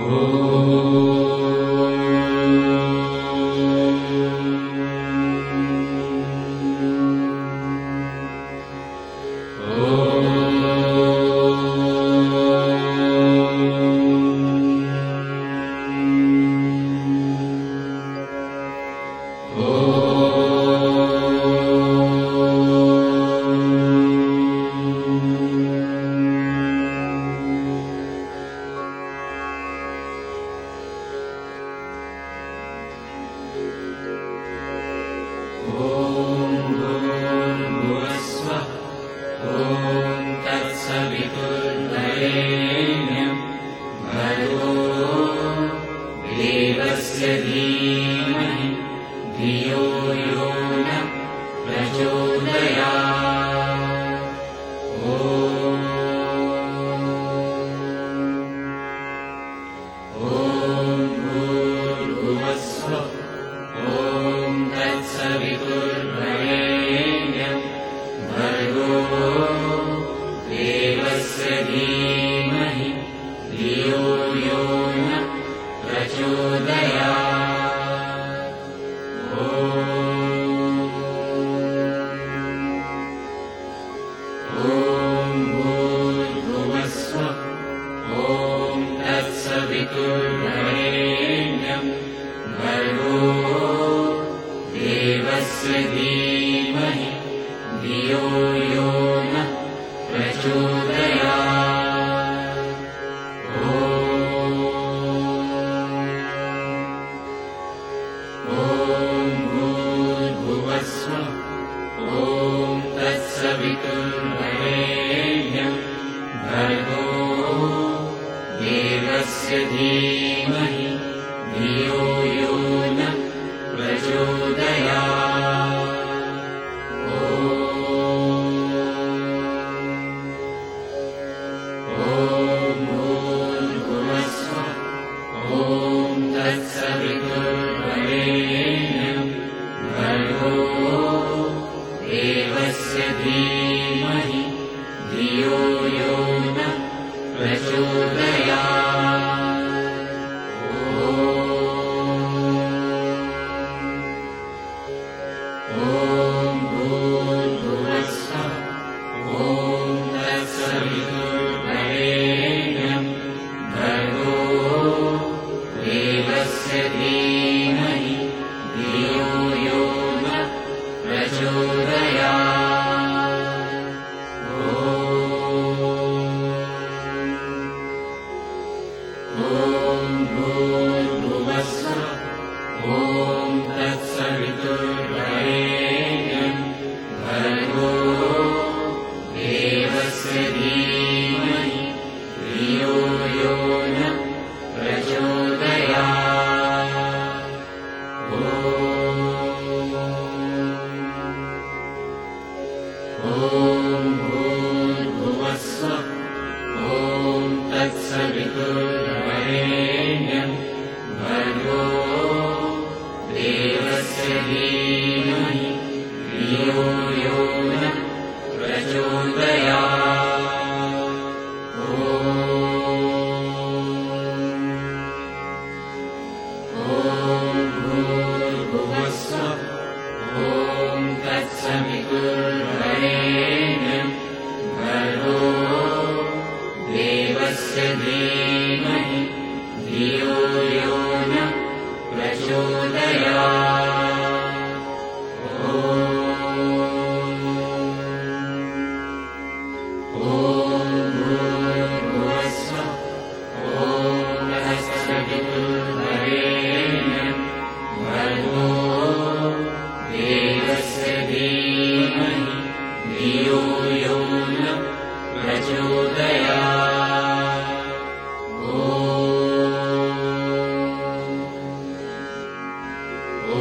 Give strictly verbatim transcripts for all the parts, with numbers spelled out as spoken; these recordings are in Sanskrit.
ॐ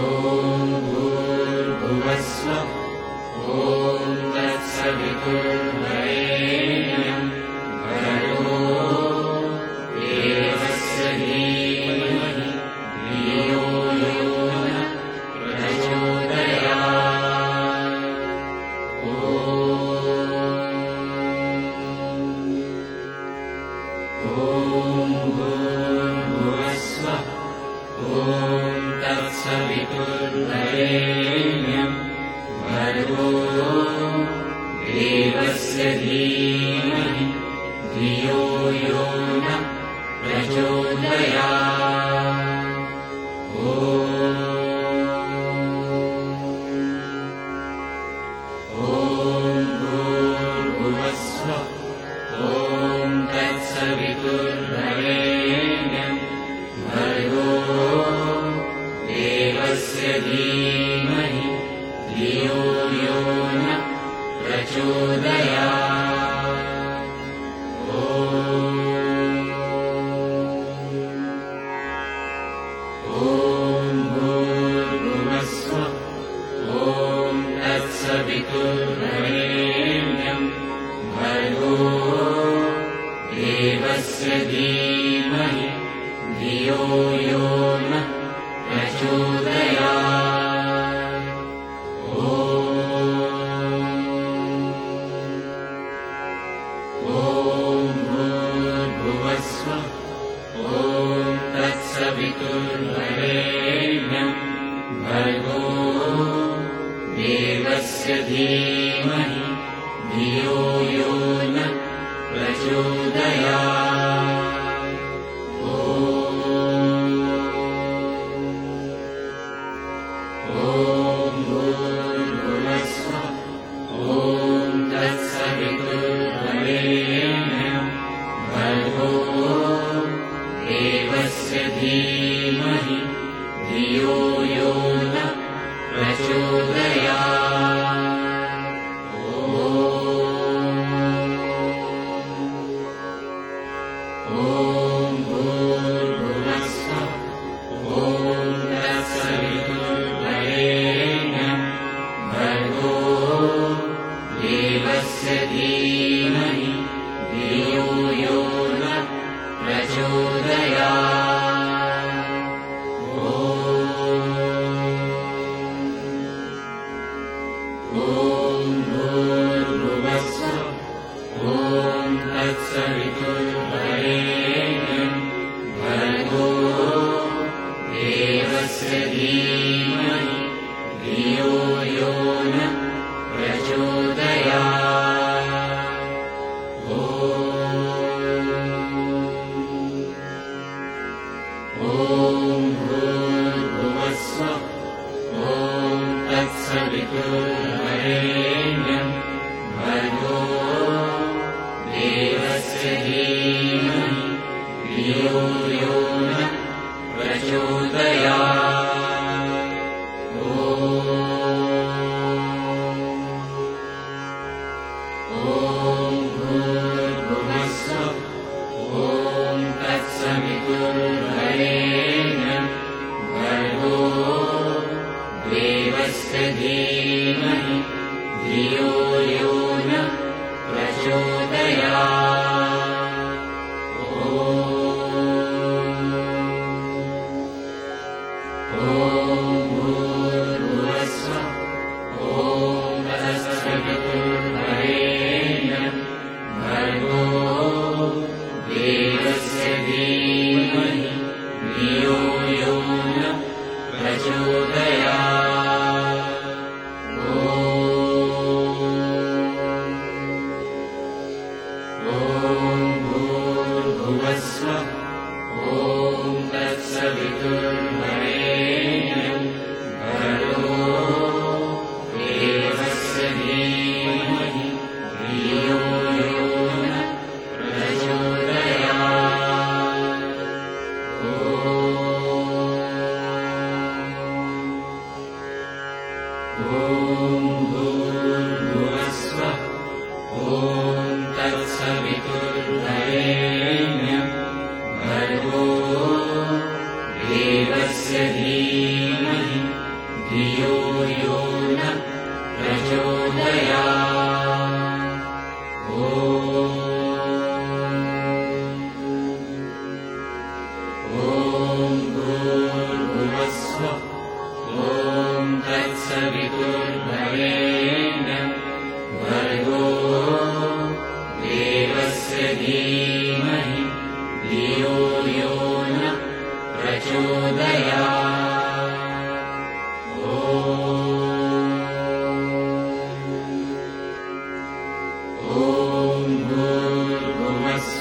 धियो यो न प्रचोदयात्। ॐ भूर्भुवस्सुः ॐ तत्सवितुर्वरेण्यं भर्गो देवस्य धीमहि धियो यो न प्रचोदयात्। ॐ भूर्भुवस्सुः ॐ तत्सवितुर्वरेण्यं भर्गो देवस्य धीमहि धियो यो न प्रचोदयात्। ॐ भूर्भुवस्सुः ॐ तत्सवितुर्वरेण्यं भर्गो देवस्य धीमहि धियो यो न प्रचोदयात्। ॐ भूर्भुवस्सुः ॐ तत्सवितुर्वरेण्यं भर्गो देवस्य धीमहि धियो यो न प्रचोदयात्। ॐ भूर्भुवस्सुः ॐ तत्सवितुर्वरेण्यं भर्गो देवस्य धीमहि धियो यो न प्रचोदयात्। ॐ भूर्भुवस्सुः ॐ तत्सवितुर्वरेण्यं भर्गो देवस्य धीमहि धियो यो न प्रचोदयात्। ॐ भूर्भुवस्सुः ॐ तत्सवितुर्वरेण्यं भर्गो देवस्य धीमहि धियो यो न प्रचोदयात्। ॐ भूर्भुवस्सुः ॐ तत्सवितुर्वरेण्यं भर्गो देवस्य धीमहि धियो यो न प्रचोदयात्। ॐ भूर्भुवस्सुः ॐ तत्सवितुर्वरेण्यं भर्गो देवस्य धीमहि धियो यो न प्रचोदयात्। ॐ भूर्भुवस्सुः ॐ तत्सवितुर्वरेण्यं भर्गो देवस्य धीमहि धियो यो न प्रचोदयात्। ॐ भूर्भुवस्सुः ॐ तत्सवितुर्वरेण्यं भर्गो देवस्य धीमहि धियो यो न प्रचोदयात्। ॐ भूर्भुवस्सुः ॐ तत्सवितुर्वरेण्यं भर्गो देवस्य धीमहि धियो यो न प्रचोदयात्। ॐ भूर्भुवस्सुः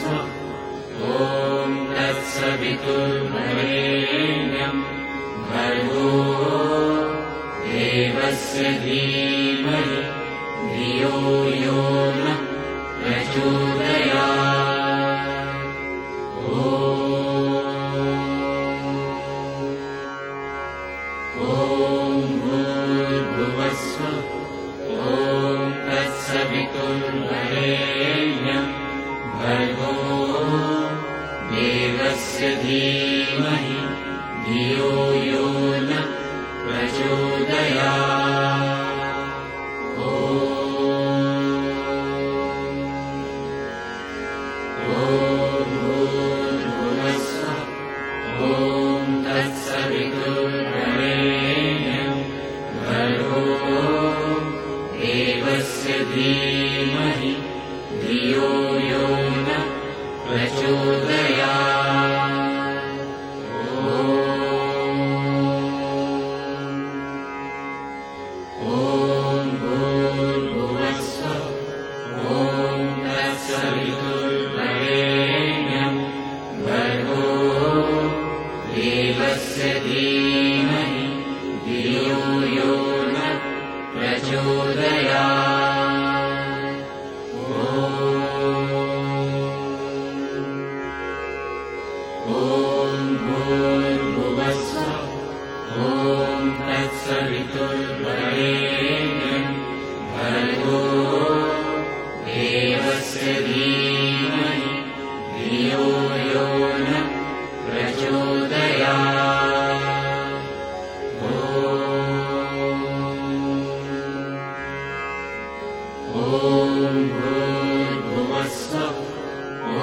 देवस्य धीमहि धियो यो न प्रचोदयात्। ॐ भूर्भुवस्सुः ॐ तत्सवितुर्वरेण्यं भर्गो देवस्य धीमहि धियो यो न प्रचोदयात्। ॐ भूर्भुवस्सुः ॐ तत्सवितुर्वरेण्यं भर्गो देवस्य धीमहि धियो यो न प्रचोदयात्। ॐ भूर्भुवस्सुः ॐ तत्सवितुर्वरेण्यं भर्गो देवस्य धीमहि धियो यो न प्रचोदयात्। ॐ भूर्भुवस्सुः ॐ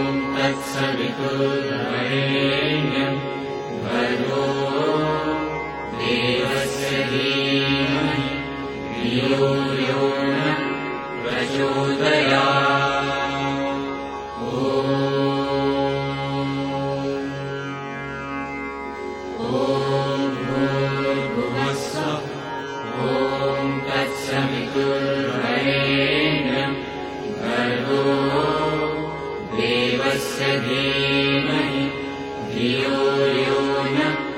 तत्सवितुर्वरेण्यं भर्गो देवस्य धीमहि धियो यो न प्रचोदयात्। ॐ भूर्भुवस्सुः ॐ तत्सवितुर्वरेण्यं भर्गो देवस्य धीमहि धियो यो न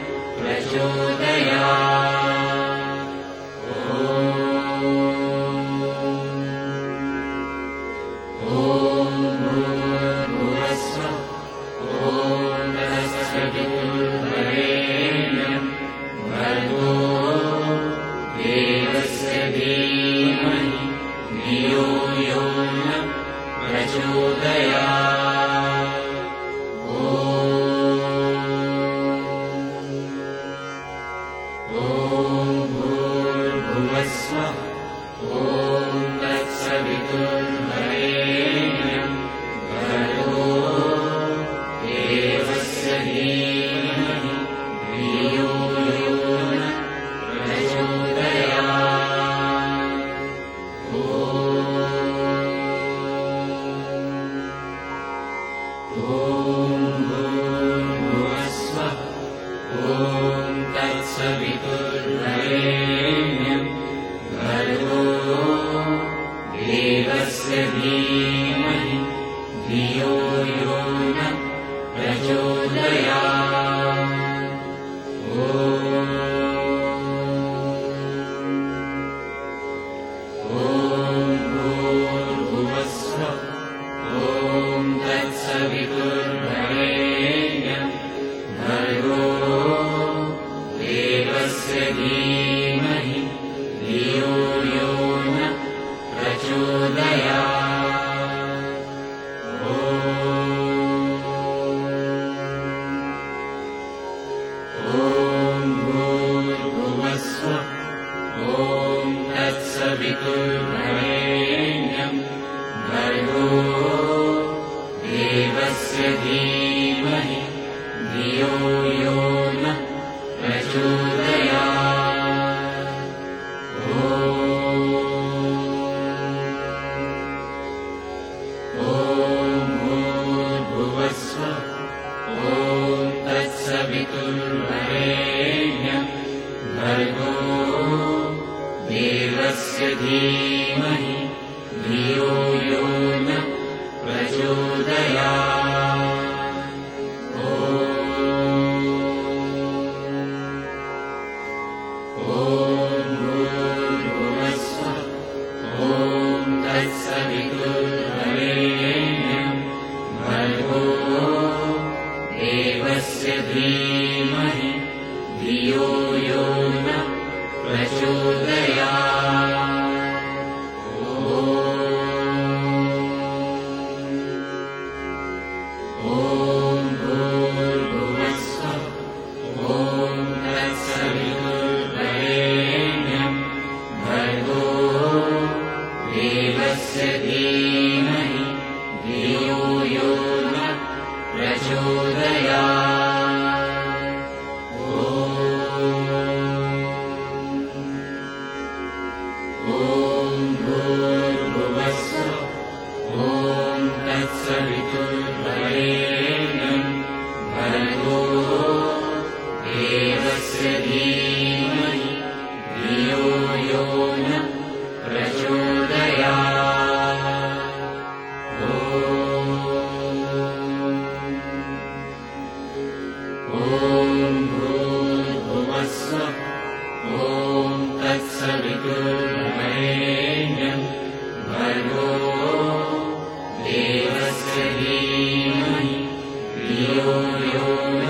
प्रचोदयात्। ॐ भूर्भुवस्सुः ॐ तत्सवितुर्वरेण्यं भर्गो देवस्य धीमहि धियो यो न प्रचोदयात्। ॐ भूर्भुवस्सुः ॐ तत्सवितुर्वरेण्यं भर्गो देवस्य धीमहि धियो यो न प्रचोदयात्। ॐ भूर्भुवस्सुः ॐ तत्सवितुर्वरेण्यं भर्गो देवस्य धीमहि धियो यो न प्रचोदयात्। ॐ भूर्भुवस्सुः ॐ तत्सवितुर्वरेण्यं भर्गो देवस्य धीमहि धियो यो न प्रचोदयात्। ॐ भूर्भुवस्सुः ॐ तत्सवितुर्वरेण्यं भर्गो देवस्य धीमहि धियो यो न प्रचोदयात्। ॐ भूर्भुवस्सुः ॐ तत्सवितुर्वरेण्यं भर्गो देवस्य धीमहि धियो यो न प्रचोदयात्। ॐ भूर्भुवस्सुः ॐ तत्सवितुर्वरेण्यं भर्गो देवस्य धीमहि धियो यो न प्रचोदयात्। ॐ भूर्भुवस्सुः यो न प्रचोदयात्। ॐ भूर्भुवस्सुः ॐ तत्सवितुर्वरेण्यं भर्गो देवस्य धीमहि धियो यो न प्रचोदयात्। ॐ भूर्भुवस्सुः ॐ तत्सवितुर्वरेण्यं भर्गो देवस्य धीमहि धियो यो न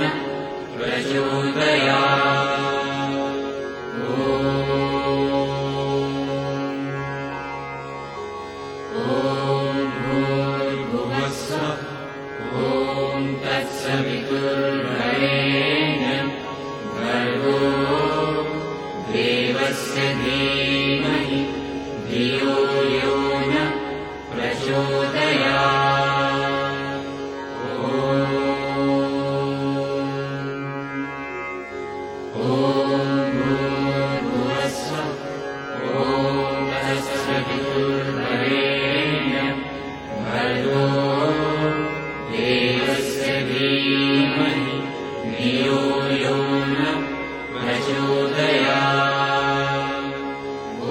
प्रचोदयात्। ॐ भूर्भुवस्सुः ॐ तत्सवितुर्वरेण्यं भर्गो देवस्य धीमहि धियो यो न प्रचोदयात्। ॐ भूर्भुवस्सुः ॐ तत्सवितुर्वरेण्यं भर्गो देवस्य धीमहि धियो यो न प्रचोदयात्। ॐ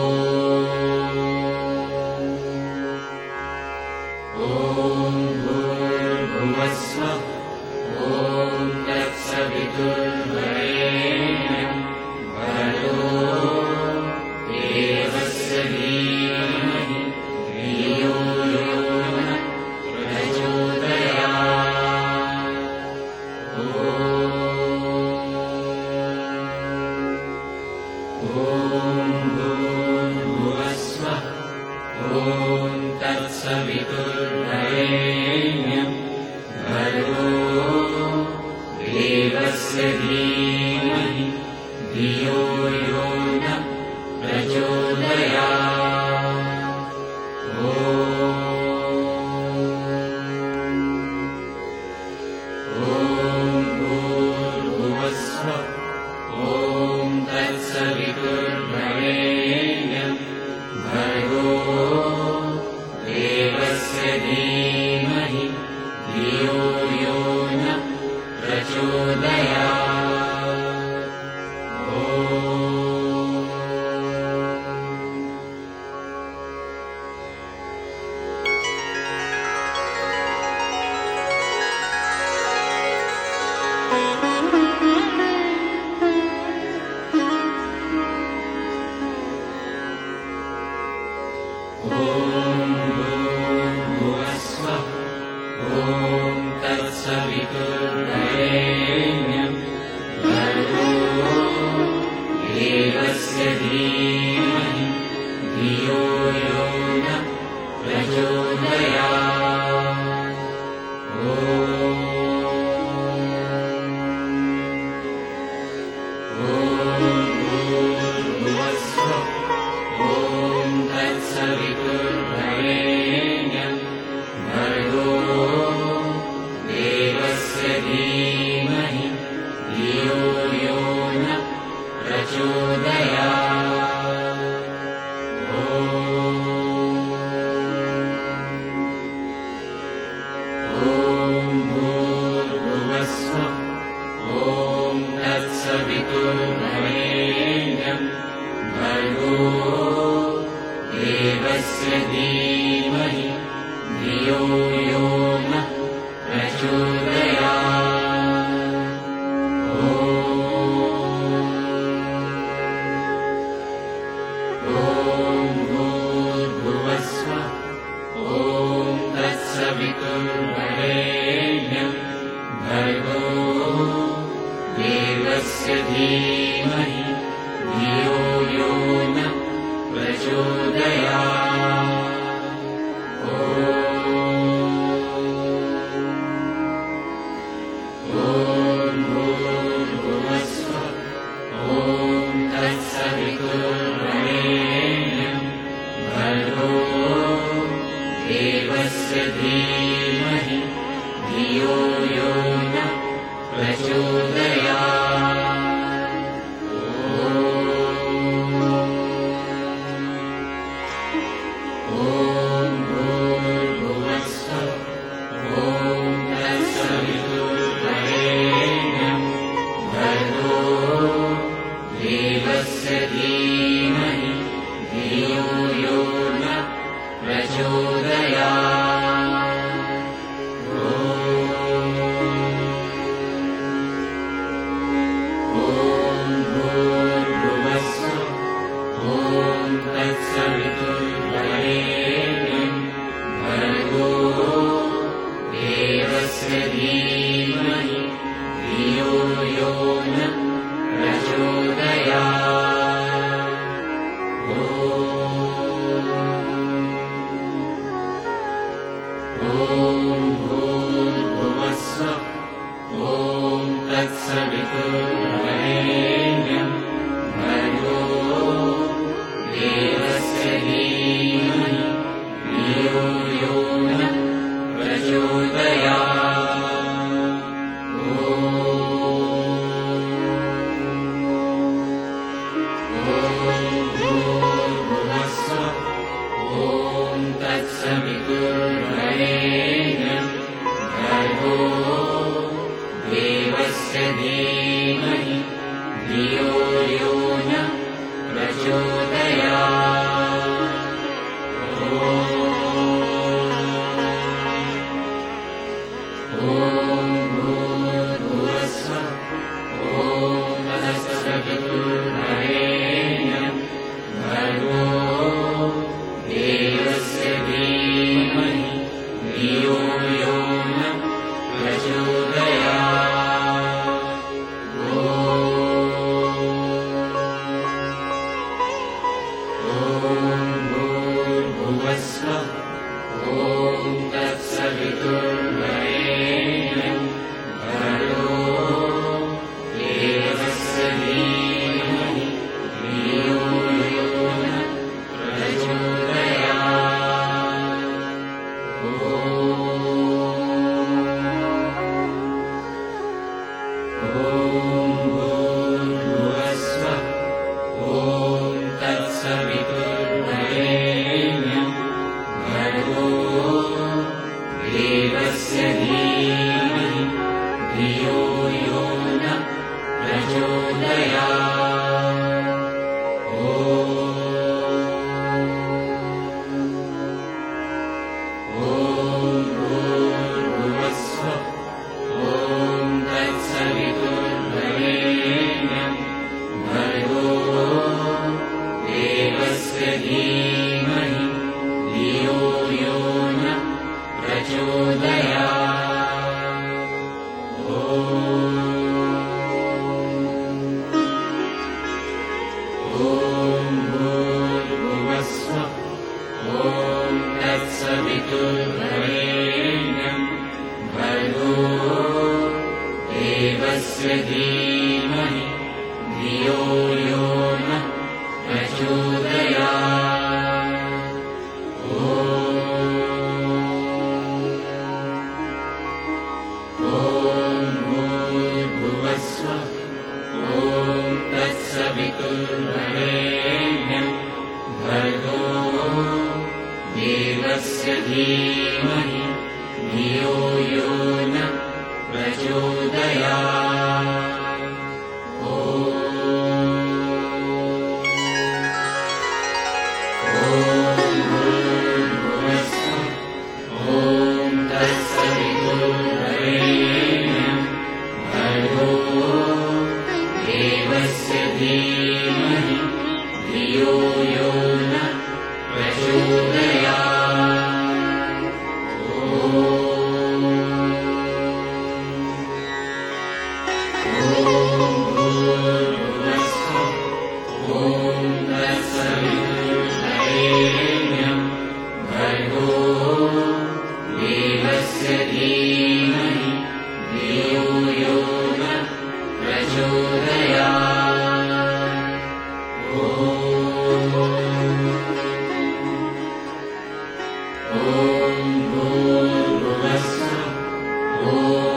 भूर्भुवस्सुः ॐ तत्सवितुर्वरेण्यं भर्गो देवस्य धीमहि धियो यो न प्रचोदयात्। ॐ भूर्भुवस्सुः ॐ तत्सवितुर्वरेण्यं भर्गो देवस्य धीमहि धियो यो न प्रचोदयात्। ॐ भूर्भुवस्सुः ॐ तत्सवितुर्वरेण्यं भर्गो देवस्य धीमहि धियो यो न प्रचोदयात्। ॐ भूर्भुवस्सुः ॐ तत्सवितुर्वरेण्यं भर्गो देवस्य धीमहि धियो यो न प्रचोदयात्। ॐ भूर्भुवस्सुः ॐ तत्सवितुर्वरेण्यं भर्गो देवस्य धीमहि धियो यो न प्रचोदयात्। ॐ भूर्भुवस्सुः ॐ तत्सवितुर्वरेण्यं भर्गो देवस्य धीमहि धियो यो न प्रचोदयात्। ॐ भूर्भुवस्सुः ॐ तत्सवितुर्वरेण्यं भर्गो देवस्य धीमहि धियो यो न प्रचोदयात्। ॐ भूर्भुवस्सुः ॐ तत्सवितुर्वरेण्यं भर्गो देवस्य धीमहि देवस्य धीमहि धियो यो न प्रचोदयात्। ॐ भूर्भुवस्सुः ॐ तत्सवितुर्वरेण्यं भर्गो देवस्य धीमहि धियो यो न प्रचोदयात्। तत्सवितुर्वरेण्यं भर्गो देवस्य धीमहि धियो यो न प्रचोदयात्। ॐ भूर्भुवस्सुः ॐ तत्सवितुर्वरेण्यं भर्गो देवस्य धीमहि धियो यो न प्रचोदयात्। ॐ भूर्भुवस्सुः ॐ तत्सवितुर्वरेण्यं भर्गो देवस्य धीमहि धियो यो न प्रचोदयात्। ॐ भूर्भुवस्सुः ॐ तत्सवितुर्वरेण्यं भर्गो देवस्य धीमहि धियो यो न प्रचोदयात्। ॐ भूर्भुवस्सुः ॐ तत्सवितुर्वरेण्यं भर्गो देवस्य धीमहि धियो यो न प्रचोदयात्। ॐ भूर्भुवस्सुः ॐ तत्सवितुर्वरेण्यं भर्गो देवस्य धीमहि धियो यो न प्रचोदयात्। ॐ भूर्भुवस्सुः ॐ तत्सवितुर्वरेण्यं भर्गो देवस्य धीमहि धियो यो न प्रचोदयात्। ॐ भूर्भुवस्सुः ॐ तत्सवितुर्वरेण्यं भर्गो देवस्य धीमहि धियो यो न प्रचोदयात्। ॐ भूर्भुवस्सुः ॐ तत्सवितुर्वरेण्यं भर्गो देवस्य धीमहि धियो यो न प्रचोदयात्। ॐ भूर्भुवस्सुः ॐ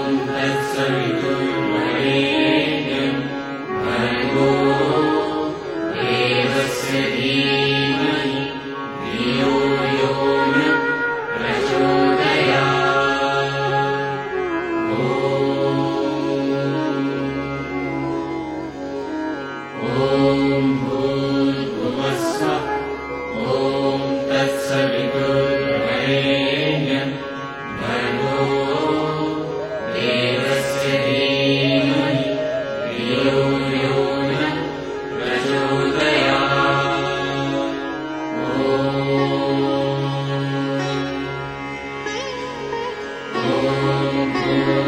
तत्सवितुर्वरेण्यं भर्गो देवस्य धीमहि धियो यो न प्रचोदयात्। ॐ भूर्भुवस्सुः ॐ तत्सवितुर्वरेण्यं भर्गो देवस्य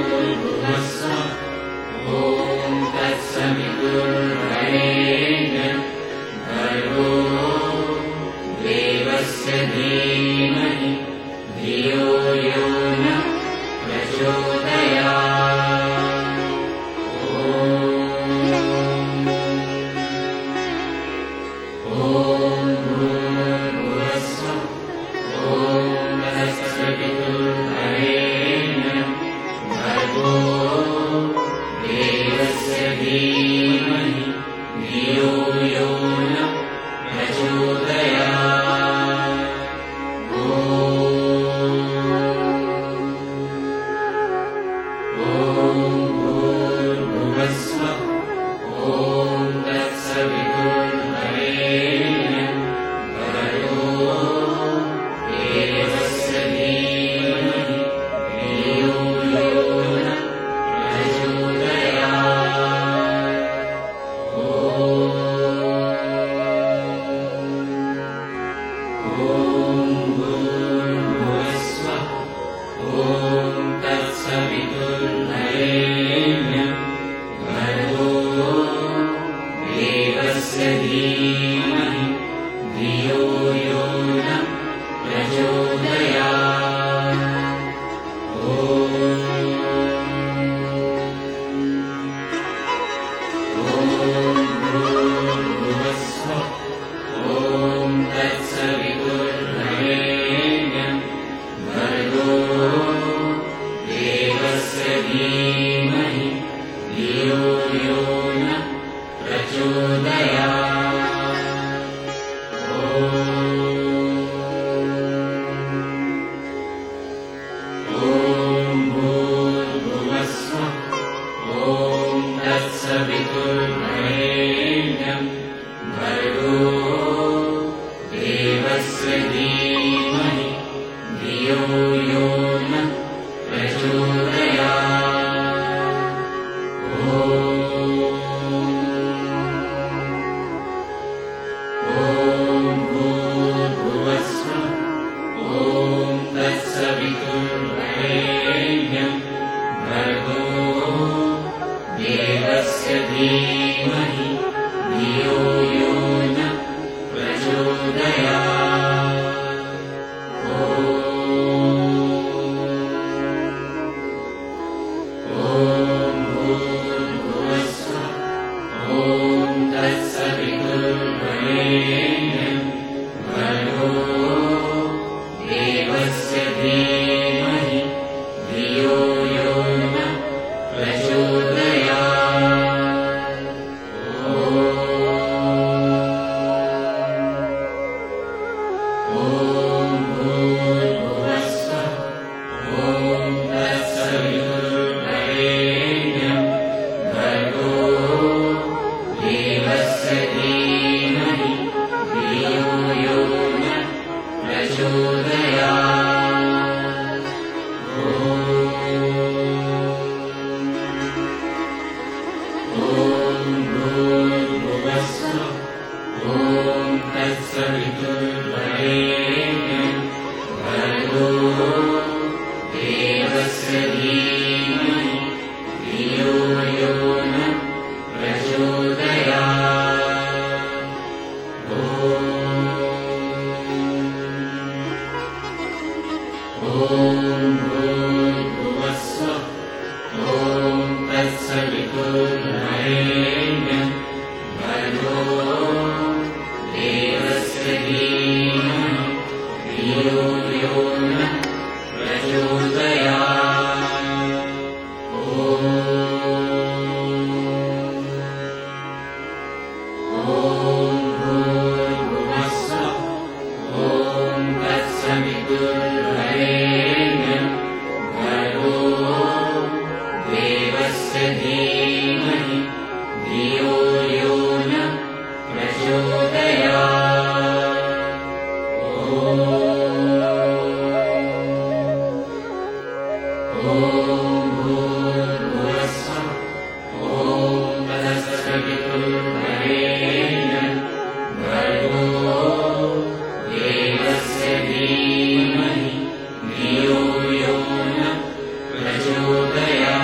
Prachodaya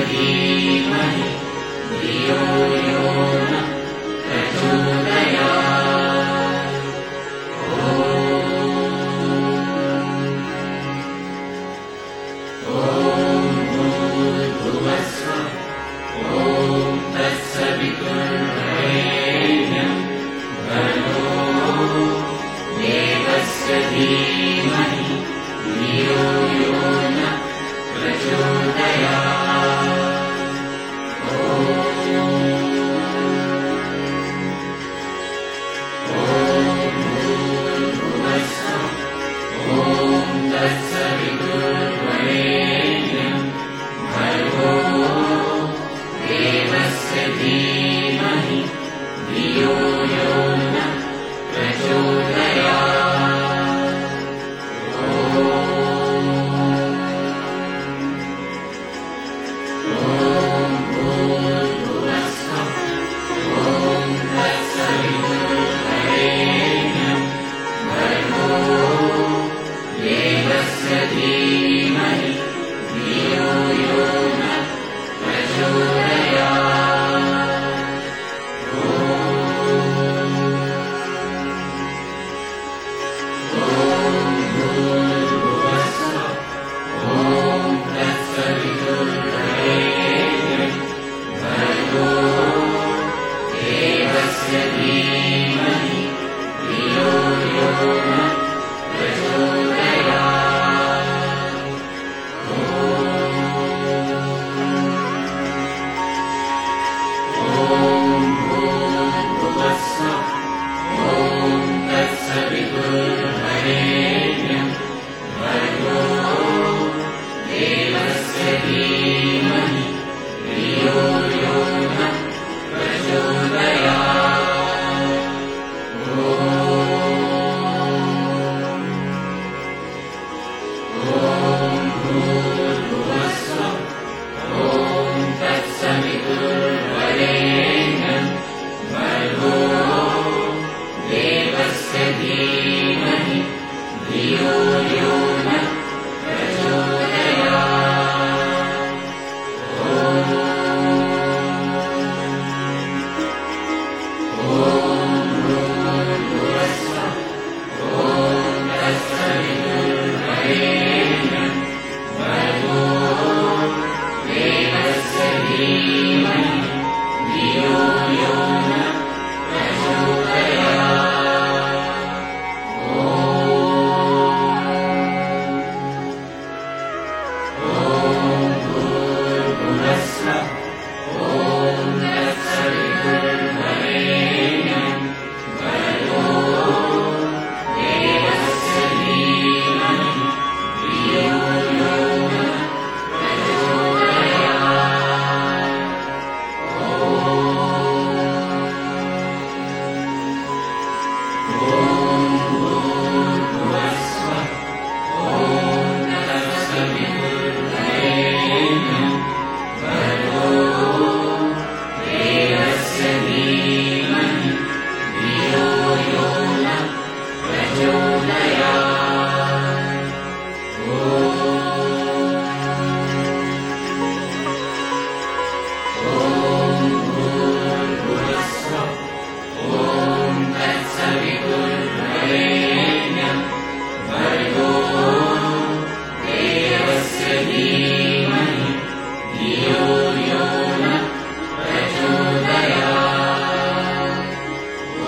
धीमहि धियो यो नः प्रचोदयात्। ॐ भूर्भुवः स्वः। ॐ तत्सवितुर्वरेण्यं भर्गो देवस्य धीमहि धियो यो नः प्रचोदयात्। ॐ भूर्भुवः स्वः। ॐ तत्सवितुर्वरेण्यं भर्गो देवस्य धीमहि धियो यो नः प्रचोदयात्। ॐ भूर्भुवः स्वः। ॐ तत्सवितुर्वरेण्यं भर्गो देवस्य धीमहि धियो यो नः प्रचोदयात्। ॐ भूर्भुवः स्वः। ॐ तत्सवितुर्वरेण्यं भर्गो देवस्य धीमहि धियो यो नः प्रचोदयात्। ॐ भूर्भुवः स्वः। ॐ तत्सवितुर्वरेण्यं भर्गो देवस्य धीमहि धियो यो नः प्रचोदयात्। ॐ भूर्भुवः स्वः। ॐ तत्सवितुर्वरेण्यं भर्गो देवस्य धीमहि धियो यो नः प्रचोदयात्। ॐ भूर्भुवः स्वः। ॐ तत्सवितुर्वरेण्यं भर्गो देवस्य धीमहि धियो यो नः प्रचोदयात्। ॐ भूर्भुवः स्वः। ॐ तत्सवितुर्वरेण्यं भर्गो देवस्य धीमहि धियो यो नः प्रचोदयात्। ॐ भूर्भुवः स्वः। ॐ तत्सवितुर्वरेण्यं भर्गो देवस्य धीमहि धियो यो नः प्रचोदयात्। ॐ भूर्भुवः स्वः। ॐ तत्सवितुर्वरेण्यं भर्गो देवस्य धीमहि धियो यो नः प्रचोदयात्। ॐ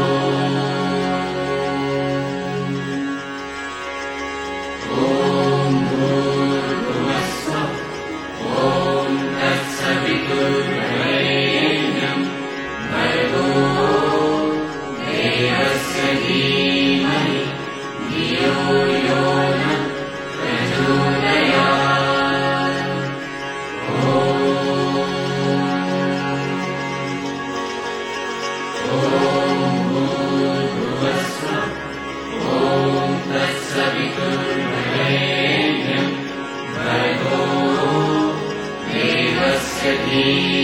भूर्भुवः स्वः। ॐ तत्सवितुर्वरेण्यं भर्गो देवस्य धीमहि धियो यो नः प्रचोदयात्। ॐ भूर्भुवः स्वः। ॐ तत्सवितुर्वरेण्यं भर्गो देवस्य धीमहि